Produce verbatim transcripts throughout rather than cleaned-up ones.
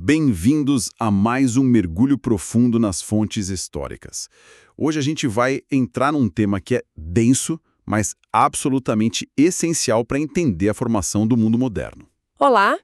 Bem-vindos a mais um mergulho profundo nas fontes históricas. Hoje a gente vai entrar num tema que é denso, mas absolutamente essencial para entender a formação do mundo moderno. Olá,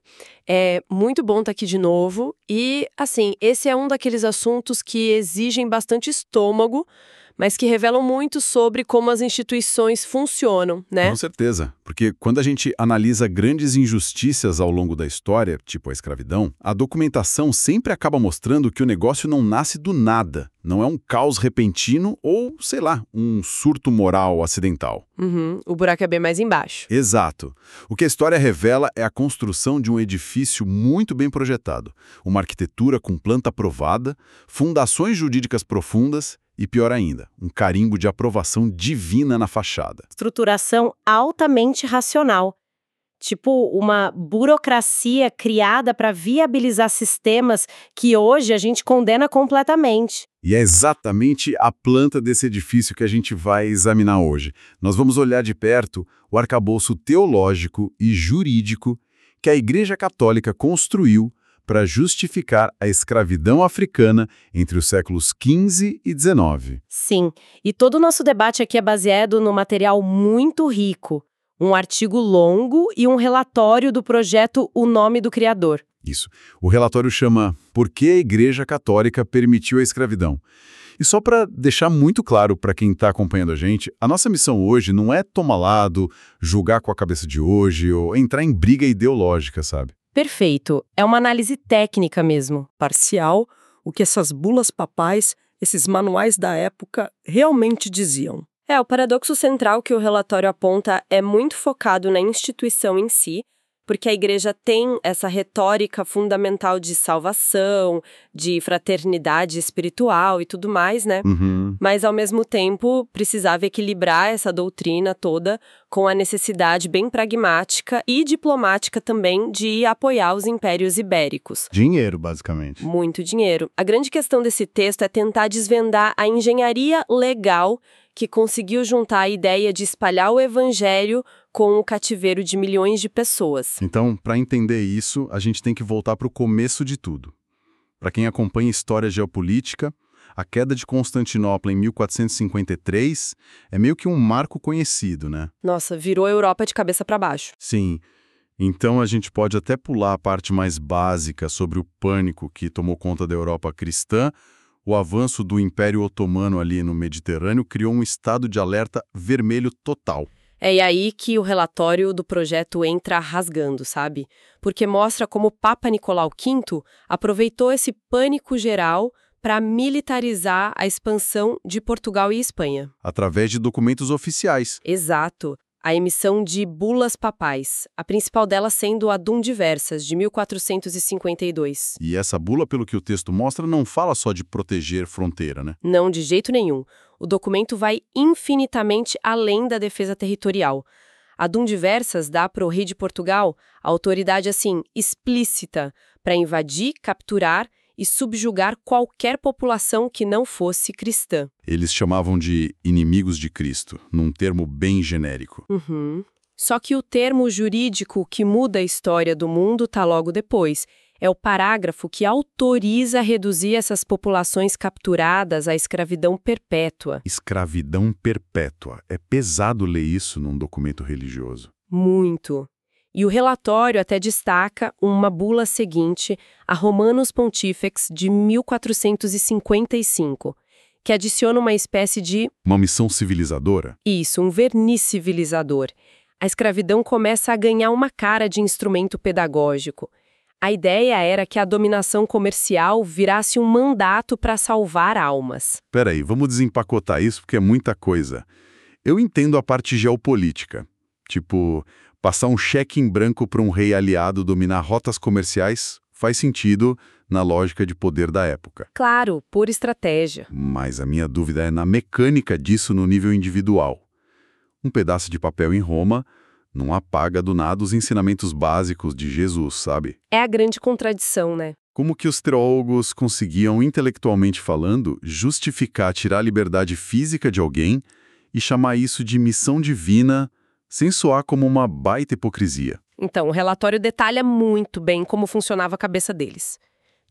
é muito bom estar aqui de novo e, assim, esse é um daqueles assuntos que exigem bastante estômago, mas que revelam muito sobre como as instituições funcionam, né? Com certeza, porque quando a gente analisa grandes injustiças ao longo da história, tipo a escravidão, a documentação sempre acaba mostrando que o negócio não nasce do nada, não é um caos repentino ou, sei lá, um surto moral acidental. Uhum, o buraco é bem mais embaixo. Exato. O que a história revela é a construção de um edifício muito bem projetado, uma arquitetura com planta aprovada, fundações jurídicas profundas e, pior ainda, um carimbo de aprovação divina na fachada. Estruturação altamente racional. Tipo uma burocracia criada para viabilizar sistemas que hoje a gente condena completamente. E é exatamente a planta desse edifício que a gente vai examinar hoje. Nós vamos olhar de perto o arcabouço teológico e jurídico que a Igreja Católica construiu para justificar a escravidão africana entre os séculos quinze e dezenove. Sim, e todo o nosso debate aqui é baseado num material muito rico. Um artigo longo e um relatório do projeto O Nome do Criador. Isso. O relatório chama Por que a Igreja Católica permitiu a escravidão? E só para deixar muito claro para quem está acompanhando a gente, a nossa missão hoje não é tomar lado, julgar com a cabeça de hoje ou entrar em briga ideológica, sabe? Perfeito. É uma análise técnica mesmo. Parcial, o que essas bulas papais, esses manuais da época, realmente diziam. É, o paradoxo central que o relatório aponta é muito focado na instituição em si, porque a igreja tem essa retórica fundamental de salvação, de fraternidade espiritual e tudo mais, né? Uhum. Mas, ao mesmo tempo, precisava equilibrar essa doutrina toda com a necessidade bem pragmática e diplomática também de apoiar os impérios ibéricos. Dinheiro, basicamente. Muito dinheiro. A grande questão desse texto é tentar desvendar a engenharia legal que conseguiu juntar a ideia de espalhar o evangelho com o cativeiro de milhões de pessoas. Então, para entender isso, a gente tem que voltar para o começo de tudo. Para quem acompanha história geopolítica, a queda de Constantinopla em mil quatrocentos e cinquenta e três é meio que um marco conhecido, né? Nossa, virou a Europa de cabeça para baixo. Sim. Então a gente pode até pular a parte mais básica sobre o pânico que tomou conta da Europa cristã. O avanço do Império Otomano ali no Mediterrâneo criou um estado de alerta vermelho total. É aí que o relatório do projeto entra rasgando, sabe? Porque mostra como o Papa Nicolau quinto aproveitou esse pânico geral para militarizar a expansão de Portugal e Espanha. Através de documentos oficiais. Exato. A emissão de bulas papais, a principal delas sendo a Dum Diversas, de mil quatrocentos e cinquenta e dois. E essa bula, pelo que o texto mostra, não fala só de proteger fronteira, né? Não, de jeito nenhum. O documento vai infinitamente além da defesa territorial. A Dum Diversas dá para o rei de Portugal a autoridade, assim, explícita para invadir, capturar e subjugar qualquer população que não fosse cristã. Eles chamavam de inimigos de Cristo, num termo bem genérico. Uhum. Só que o termo jurídico que muda a história do mundo está logo depois. É o parágrafo que autoriza a reduzir essas populações capturadas à escravidão perpétua. Escravidão perpétua. É pesado ler isso num documento religioso. Muito. E o relatório até destaca uma bula seguinte, a Romanus Pontifex, de mil quatrocentos e cinquenta e cinco, que adiciona uma espécie de... Uma missão civilizadora? Isso, um verniz civilizador. A escravidão começa a ganhar uma cara de instrumento pedagógico. A ideia era que a dominação comercial virasse um mandato para salvar almas. Peraí, vamos desempacotar isso porque é muita coisa. Eu entendo a parte geopolítica. Tipo, passar um cheque em branco para um rei aliado dominar rotas comerciais faz sentido na lógica de poder da época. Claro, por estratégia. Mas a minha dúvida é na mecânica disso no nível individual. Um pedaço de papel em Roma não apaga do nada os ensinamentos básicos de Jesus, sabe? É a grande contradição, né? Como que os teólogos conseguiam, intelectualmente falando, justificar tirar a liberdade física de alguém e chamar isso de missão divina sem soar como uma baita hipocrisia? Então, o relatório detalha muito bem como funcionava a cabeça deles.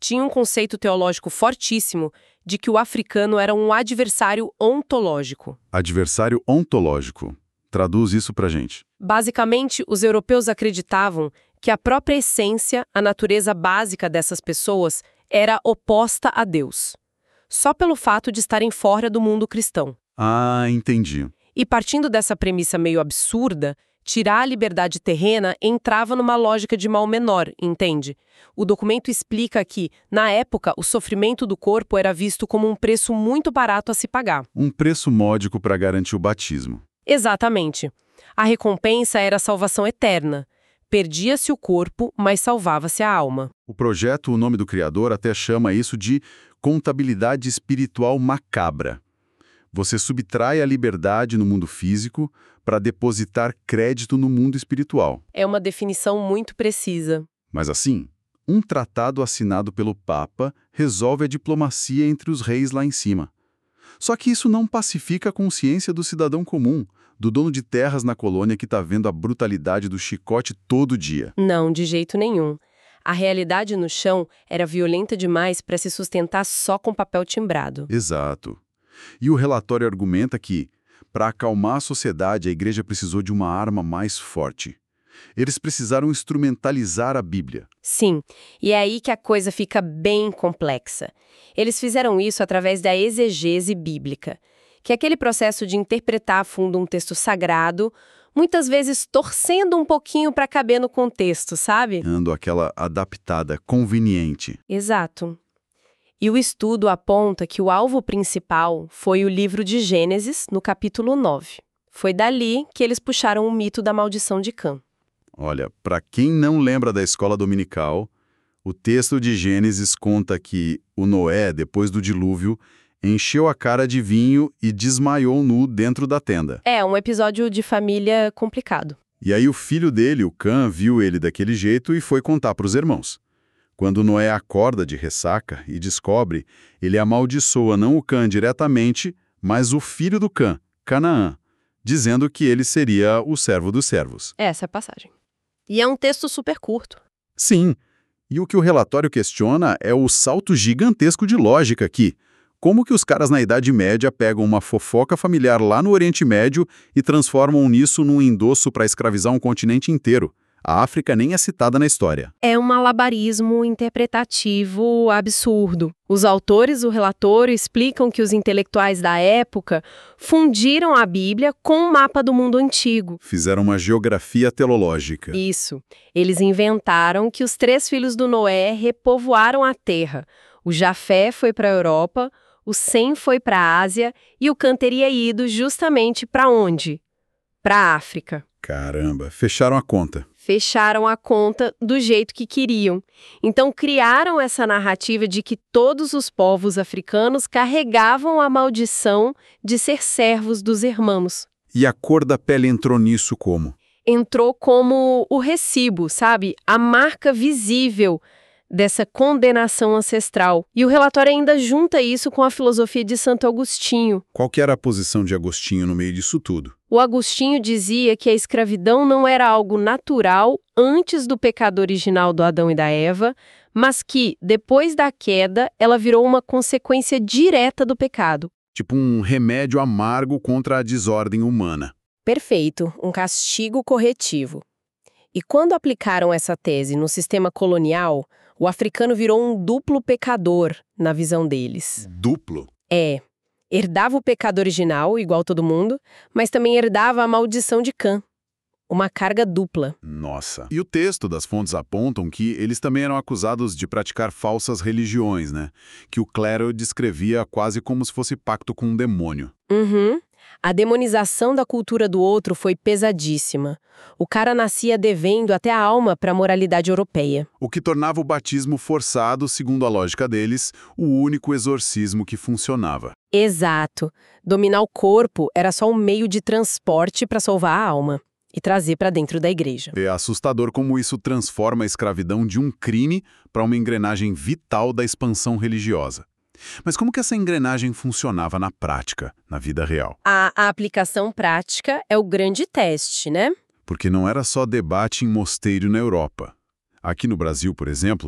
tinha um conceito teológico fortíssimo de que o africano era um adversário ontológico. Adversário ontológico. Traduz isso pra gente. Basicamente, os europeus acreditavam que a própria essência, a natureza básica dessas pessoas, era oposta a Deus, só pelo fato de estarem fora do mundo cristão. Ah, entendi. E partindo dessa premissa meio absurda, tirar a liberdade terrena entrava numa lógica de mal menor, entende? O documento explica que, na época, o sofrimento do corpo era visto como um preço muito barato a se pagar. Um preço módico para garantir o batismo. Exatamente. A recompensa era a salvação eterna. Perdia-se o corpo, mas salvava-se a alma. O projeto, o nome do criador, até chama isso de contabilidade espiritual macabra. Você subtrai a liberdade no mundo físico para depositar crédito no mundo espiritual. É uma definição muito precisa. Mas assim, um tratado assinado pelo Papa resolve a diplomacia entre os reis lá em cima. Só que isso não pacifica a consciência do cidadão comum, do dono de terras na colônia que está vendo a brutalidade do chicote todo dia. Não, de jeito nenhum. A realidade no chão era violenta demais para se sustentar só com papel timbrado. Exato. E o relatório argumenta que, para acalmar a sociedade, a igreja precisou de uma arma mais forte. Eles precisaram instrumentalizar a Bíblia. Sim, e é aí que a coisa fica bem complexa. Eles fizeram isso através da exegese bíblica, que é aquele processo de interpretar a fundo um texto sagrado, muitas vezes torcendo um pouquinho para caber no contexto, sabe? Dando aquela adaptada conveniente. Exato. E o estudo aponta que o alvo principal foi o livro de Gênesis, no capítulo nove. Foi dali que eles puxaram o mito da maldição de Cã. Olha, para quem não lembra da escola dominical, o texto de Gênesis conta que o Noé, depois do dilúvio, encheu a cara de vinho e desmaiou nu dentro da tenda. É, um episódio de família complicado. E aí o filho dele, o Cã, viu ele daquele jeito e foi contar para os irmãos. Quando Noé acorda de ressaca e descobre, ele amaldiçoa não o Cã diretamente, mas o filho do Cã, Canaã, dizendo que ele seria o servo dos servos. Essa é a passagem. E é um texto super curto. Sim, e o que o relatório questiona é o salto gigantesco de lógica aqui. Como que os caras na Idade Média pegam uma fofoca familiar lá no Oriente Médio e transformam nisso num endosso para escravizar um continente inteiro? A África nem é citada na história. É um malabarismo interpretativo absurdo. Os autores do relatório explicam que os intelectuais da época fundiram a Bíblia com o mapa do mundo antigo. Fizeram uma geografia telológica. Isso. Eles inventaram que os três filhos do Noé repovoaram a terra. O Jafé foi para a Europa, o Sem foi para a Ásia e o Cã teria ido justamente para onde? Para a África. Caramba, fecharam a conta. Fecharam a conta do jeito que queriam. Então criaram essa narrativa de que todos os povos africanos carregavam a maldição de ser servos dos irmãos. E a cor da pele entrou nisso como? Entrou como o recibo, sabe? A marca visível dessa condenação ancestral. E o relatório ainda junta isso com a filosofia de Santo Agostinho. Qual que era a posição de Agostinho no meio disso tudo? O Agostinho dizia que a escravidão não era algo natural antes do pecado original do Adão e da Eva, mas que, depois da queda, ela virou uma consequência direta do pecado. Tipo um remédio amargo contra a desordem humana. Perfeito, um castigo corretivo. E quando aplicaram essa tese no sistema colonial, o africano virou um duplo pecador, na visão deles. Duplo? É. Herdava o pecado original, igual todo mundo, mas também herdava a maldição de Cã. Uma carga dupla. Nossa. E o texto das fontes apontam que eles também eram acusados de praticar falsas religiões, né? Que o clero descrevia quase como se fosse pacto com um demônio. Uhum. A demonização da cultura do outro foi pesadíssima. O cara nascia devendo até a alma para a moralidade europeia. O que tornava o batismo forçado, segundo a lógica deles, o único exorcismo que funcionava. Exato. Dominar o corpo era só um meio de transporte para salvar a alma e trazer para dentro da igreja. É assustador como isso transforma a escravidão de um crime para uma engrenagem vital da expansão religiosa. Mas como que essa engrenagem funcionava na prática, na vida real? A, a aplicação prática é o grande teste, né? Porque não era só debate em mosteiro na Europa. Aqui no Brasil, por exemplo,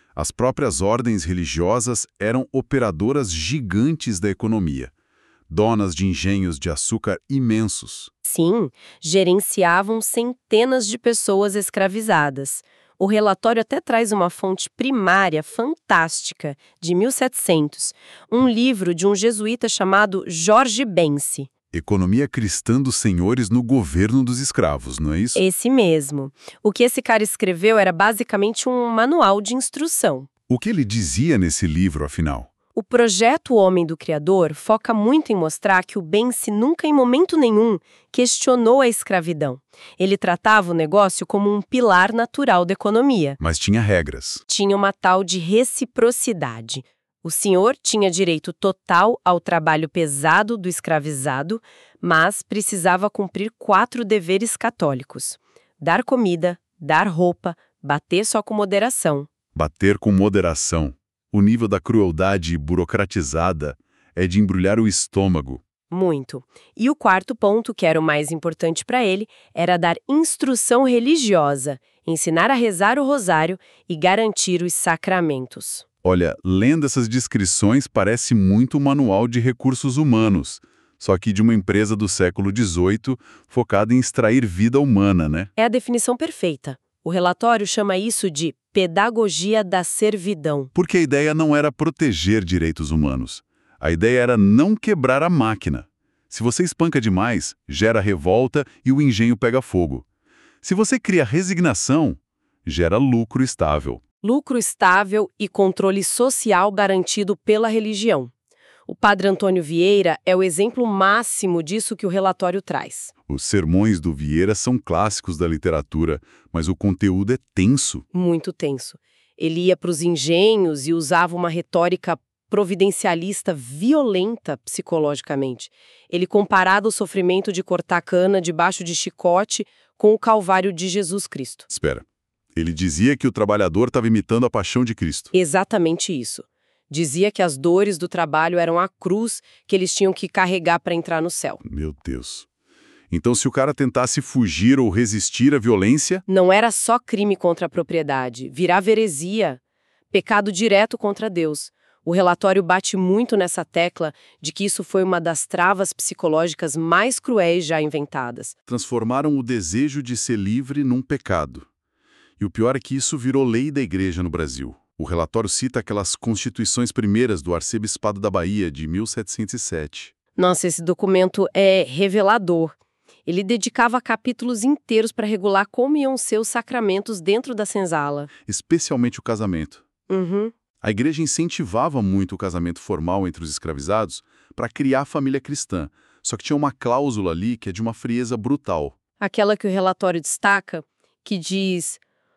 As próprias ordens religiosas eram operadoras gigantes da economia, donas de engenhos de açúcar imensos. Sim, gerenciavam centenas de pessoas escravizadas. O relatório até traz uma fonte primária fantástica, de mil e setecentos, um livro de um jesuíta chamado Jorge Bense. Economia cristã dos senhores no governo dos escravos, não é isso? Esse mesmo. O que esse cara escreveu era basicamente um manual de instrução. O que ele dizia nesse livro, afinal? O projeto Homem do Criador foca muito em mostrar que o Bense nunca, em momento nenhum, questionou a escravidão. Ele tratava o negócio como um pilar natural da economia. Mas tinha regras. Tinha uma tal de reciprocidade. O senhor tinha direito total ao trabalho pesado do escravizado, mas precisava cumprir quatro deveres católicos: dar comida, dar roupa, bater só com moderação. Bater com moderação. O nível da crueldade burocratizada é de embrulhar o estômago. Muito. E o quarto ponto, que era o mais importante para ele, era dar instrução religiosa, ensinar a rezar o rosário e garantir os sacramentos. Olha, lendo essas descrições parece muito um manual de recursos humanos, só que de uma empresa do século dezoito focada em extrair vida humana, né? É a definição perfeita. O relatório chama isso de pedagogia da servidão. Porque a ideia não era proteger direitos humanos. A ideia era não quebrar a máquina. Se você espanca demais, gera revolta e o engenho pega fogo. Se você cria resignação, gera lucro estável. Lucro estável e controle social garantido pela religião. O padre Antônio Vieira é o exemplo máximo disso que o relatório traz. Os sermões do Vieira são clássicos da literatura, mas o conteúdo é tenso. Muito tenso. Ele ia para os engenhos e usava uma retórica providencialista violenta psicologicamente. Ele comparava o sofrimento de cortar cana debaixo de chicote com o calvário de Jesus Cristo. Espera. Ele dizia que o trabalhador estava imitando a paixão de Cristo. Exatamente isso. Dizia que as dores do trabalho eram a cruz que eles tinham que carregar para entrar no céu. Meu Deus. Então, se o cara tentasse fugir ou resistir à violência... Não era só crime contra a propriedade, virava heresia, pecado direto contra Deus. O relatório bate muito nessa tecla de que isso foi uma das travas psicológicas mais cruéis já inventadas. Transformaram o desejo de ser livre num pecado. E o pior é que isso virou lei da igreja no Brasil. O relatório cita aquelas constituições primeiras do arcebispado da Bahia, de mil setecentos e sete. Nossa, esse documento é revelador. Ele dedicava capítulos inteiros para regular como iam ser os sacramentos dentro da senzala. Especialmente o casamento. Uhum. A igreja incentivava muito o casamento formal entre os escravizados para criar a família cristã, só que tinha uma cláusula ali que é de uma frieza brutal. Aquela que o relatório destaca, que diz: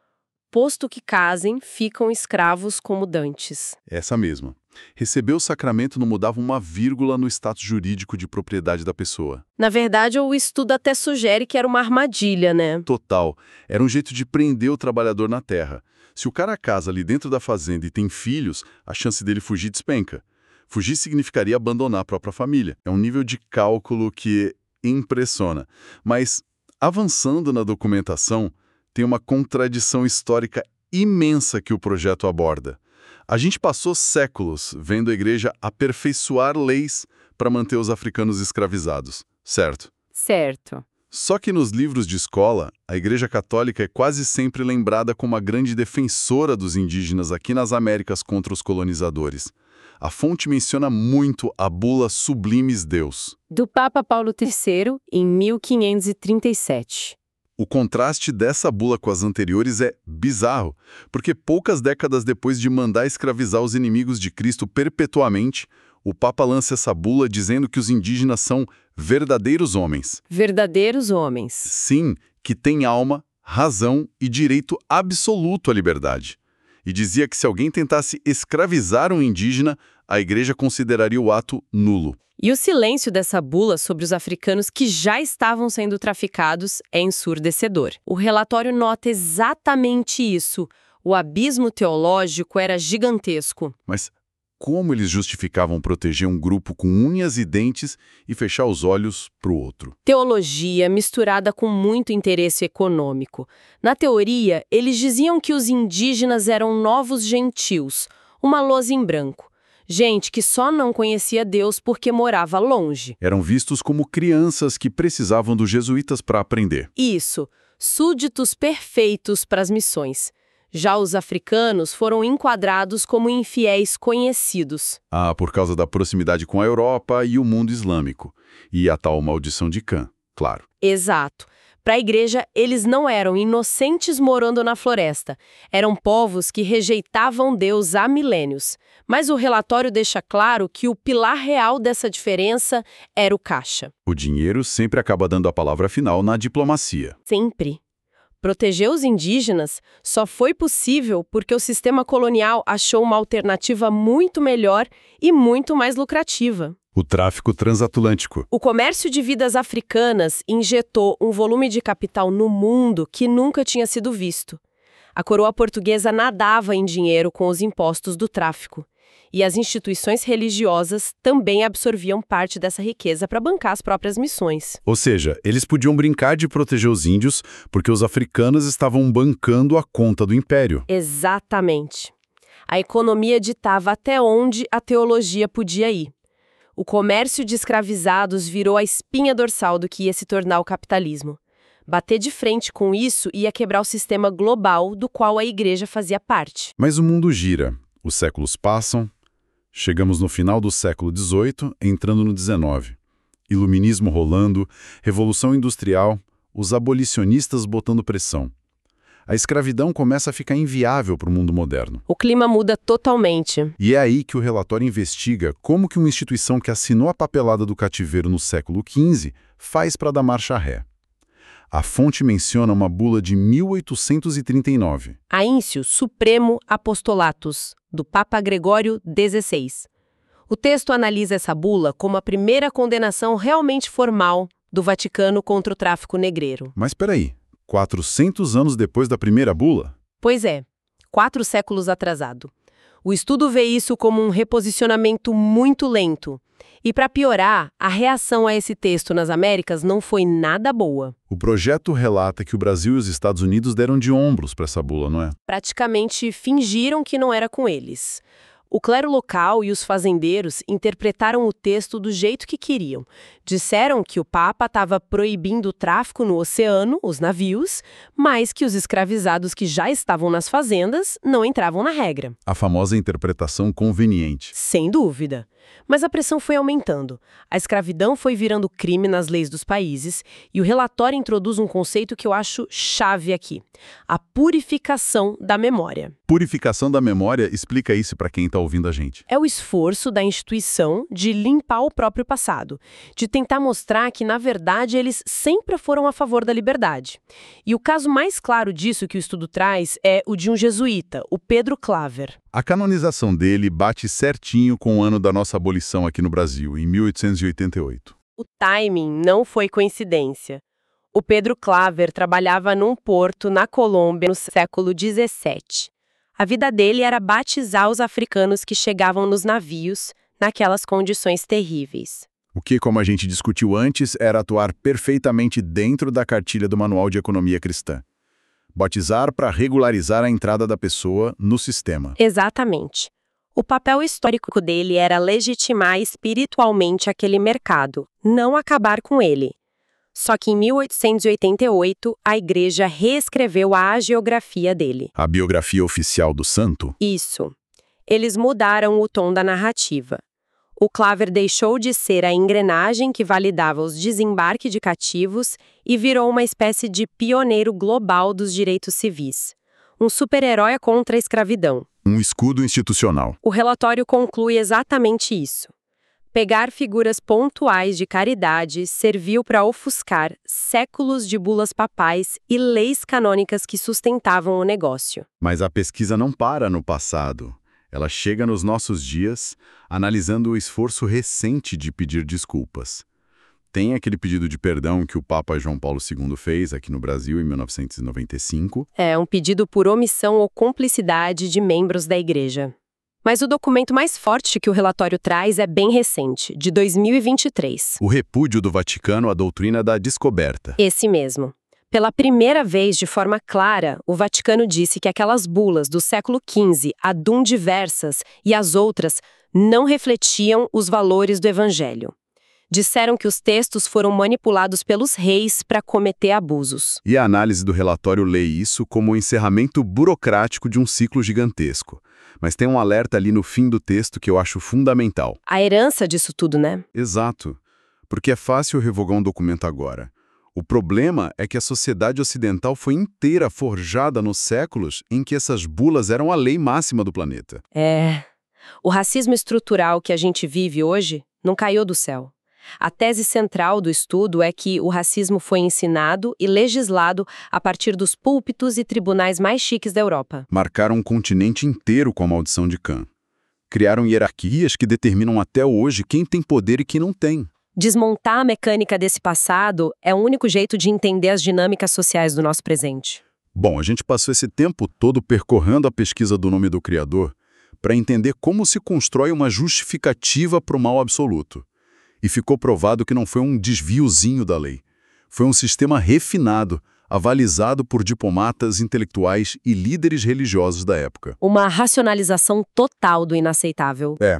posto que casem, ficam escravos como dantes. Essa mesma. Receber o sacramento não mudava uma vírgula no status jurídico de propriedade da pessoa. Na verdade, o estudo até sugere que era uma armadilha, né? Total. Era um jeito de prender o trabalhador na terra. Se o cara casa ali dentro da fazenda e tem filhos, a chance dele fugir despenca. Fugir significaria abandonar a própria família. É um nível de cálculo que impressiona. Mas, avançando na documentação, tem uma contradição histórica imensa que o projeto aborda. A gente passou séculos vendo a igreja aperfeiçoar leis para manter os africanos escravizados, certo? Certo. Só que nos livros de escola, a Igreja Católica é quase sempre lembrada como a grande defensora dos indígenas aqui nas Américas contra os colonizadores. A fonte menciona muito a bula Sublimes Deus, do Papa Paulo terceiro, em mil quinhentos e trinta e sete. O contraste dessa bula com as anteriores é bizarro, porque poucas décadas depois de mandar escravizar os inimigos de Cristo perpetuamente, o Papa lança essa bula dizendo que os indígenas são verdadeiros homens. Verdadeiros homens. Sim, que têm alma, razão e direito absoluto à liberdade. E dizia que se alguém tentasse escravizar um indígena, a igreja consideraria o ato nulo. E o silêncio dessa bula sobre os africanos que já estavam sendo traficados é ensurdecedor. O relatório nota exatamente isso. O abismo teológico era gigantesco. Mas como eles justificavam proteger um grupo com unhas e dentes e fechar os olhos para o outro. Teologia misturada com muito interesse econômico. Na teoria, eles diziam que os indígenas eram novos gentios, uma lousa em branco. Gente que só não conhecia Deus porque morava longe. Eram vistos como crianças que precisavam dos jesuítas para aprender. Isso, súditos perfeitos para as missões. Já os africanos foram enquadrados como infiéis conhecidos. Ah, por causa da proximidade com a Europa e o mundo islâmico. E a tal maldição de Cã, claro. Exato. Para a igreja, eles não eram inocentes morando na floresta. Eram povos que rejeitavam Deus há milênios. Mas o relatório deixa claro que o pilar real dessa diferença era o caixa. O dinheiro sempre acaba dando a palavra final na diplomacia. Sempre. Proteger os indígenas só foi possível porque o sistema colonial achou uma alternativa muito melhor e muito mais lucrativa. O tráfico transatlântico. O comércio de vidas africanas injetou um volume de capital no mundo que nunca tinha sido visto. A coroa portuguesa nadava em dinheiro com os impostos do tráfico. E as instituições religiosas também absorviam parte dessa riqueza para bancar as próprias missões. Ou seja, eles podiam brincar de proteger os índios porque os africanos estavam bancando a conta do império. Exatamente. A economia ditava até onde a teologia podia ir. O comércio de escravizados virou a espinha dorsal do que ia se tornar o capitalismo. Bater de frente com isso ia quebrar o sistema global do qual a igreja fazia parte. Mas o mundo gira, os séculos passam, chegamos no final do século dezoito, entrando no dezenove. Iluminismo rolando, revolução industrial, os abolicionistas botando pressão. A escravidão começa a ficar inviável para o mundo moderno. O clima muda totalmente. E é aí que o relatório investiga como que uma instituição que assinou a papelada do cativeiro no século quinze faz para dar marcha ré. A fonte menciona uma bula de mil oitocentos e trinta e nove. Aíncio Supremo Apostolatus, do Papa Gregório dezesseis. O texto analisa essa bula como a primeira condenação realmente formal do Vaticano contra o tráfico negreiro. Mas espera aí. quatrocentos anos depois da primeira bula? Pois é, quatro séculos atrasado. O estudo vê isso como um reposicionamento muito lento. E para piorar, a reação a esse texto nas Américas não foi nada boa. O projeto relata que o Brasil e os Estados Unidos deram de ombros para essa bula, não é? Praticamente fingiram que não era com eles. O clero local e os fazendeiros interpretaram o texto do jeito que queriam. Disseram que o Papa estava proibindo o tráfico no oceano, os navios, mas que os escravizados que já estavam nas fazendas não entravam na regra. A famosa interpretação conveniente. Sem dúvida. Mas a pressão foi aumentando. A escravidão foi virando crime nas leis dos países e o relatório introduz um conceito que eu acho chave aqui: a purificação da memória. Purificação da memória, explica isso para quem está ouvindo a gente. É o esforço da instituição de limpar o próprio passado, de tentar mostrar que, na verdade, eles sempre foram a favor da liberdade. E o caso mais claro disso que o estudo traz é o de um jesuíta, o Pedro Claver. A canonização dele bate certinho com o ano da nossa abolição aqui no Brasil, em mil oitocentos e oitenta e oito. O timing não foi coincidência. O Pedro Claver trabalhava num porto na Colômbia no século dezessete. A vida dele era batizar os africanos que chegavam nos navios naquelas condições terríveis. O que, como a gente discutiu antes, era atuar perfeitamente dentro da cartilha do Manual de Economia Cristã. Batizar para regularizar a entrada da pessoa no sistema. Exatamente. O papel histórico dele era legitimar espiritualmente aquele mercado, não acabar com ele. Só que em mil oitocentos e oitenta e oito, a igreja reescreveu a hagiografia dele. A biografia oficial do santo? Isso. Eles mudaram o tom da narrativa. O Claver deixou de ser a engrenagem que validava os desembarques de cativos e virou uma espécie de pioneiro global dos direitos civis. Um super-herói contra a escravidão. Um escudo institucional. O relatório conclui exatamente isso. Pegar figuras pontuais de caridade serviu para ofuscar séculos de bulas papais e leis canônicas que sustentavam o negócio. Mas a pesquisa não para no passado. Ela chega nos nossos dias, analisando o esforço recente de pedir desculpas. Tem aquele pedido de perdão que o Papa João Paulo segundo fez aqui no Brasil em mil novecentos e noventa e cinco. É um pedido por omissão ou cumplicidade de membros da igreja. Mas o documento mais forte que o relatório traz é bem recente, de dois mil e vinte e três. O repúdio do Vaticano à doutrina da descoberta. Esse mesmo. Pela primeira vez, de forma clara, o Vaticano disse que aquelas bulas do século quinze, Adum Diversas e as outras, não refletiam os valores do Evangelho. Disseram que os textos foram manipulados pelos reis para cometer abusos. E a análise do relatório lê isso como o encerramento burocrático de um ciclo gigantesco. Mas tem um alerta ali no fim do texto que eu acho fundamental. A herança disso tudo, né? Exato. Porque é fácil revogar um documento agora. O problema é que a sociedade ocidental foi inteira forjada nos séculos em que essas bulas eram a lei máxima do planeta. É. O racismo estrutural que a gente vive hoje não caiu do céu. A tese central do estudo é que o racismo foi ensinado e legislado a partir dos púlpitos e tribunais mais chiques da Europa. Marcaram um continente inteiro com a maldição de Cã. Criaram hierarquias que determinam até hoje quem tem poder e quem não tem. Desmontar a mecânica desse passado é o único jeito de entender as dinâmicas sociais do nosso presente. Bom, a gente passou esse tempo todo percorrendo a pesquisa do nome do Criador para entender como se constrói uma justificativa para o mal absoluto. E ficou provado que não foi um desviozinho da lei. Foi um sistema refinado, avalizado por diplomatas, intelectuais e líderes religiosos da época. Uma racionalização total do inaceitável. É.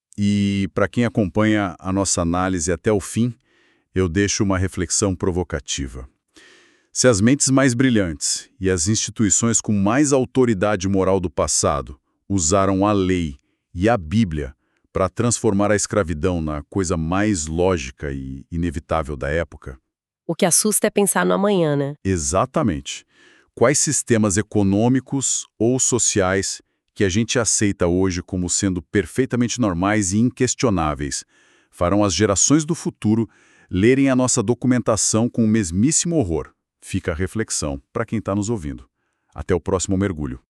E para quem acompanha a nossa análise até o fim, eu deixo uma reflexão provocativa. Se as mentes mais brilhantes e as instituições com mais autoridade moral do passado usaram a lei e a Bíblia para transformar a escravidão na coisa mais lógica e inevitável da época. O que assusta é pensar no amanhã, né? Exatamente. Quais sistemas econômicos ou sociais que a gente aceita hoje como sendo perfeitamente normais e inquestionáveis farão as gerações do futuro lerem a nossa documentação com o mesmíssimo horror? Fica a reflexão para quem está nos ouvindo. Até o próximo mergulho.